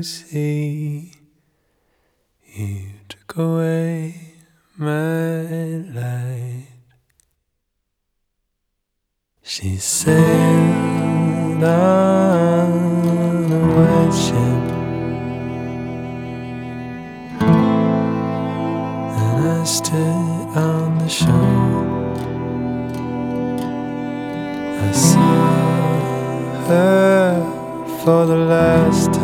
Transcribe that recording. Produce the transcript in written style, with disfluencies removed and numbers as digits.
See, you took away my light. She sailed on a white ship, and I stood on the shore. I saw her for the last time.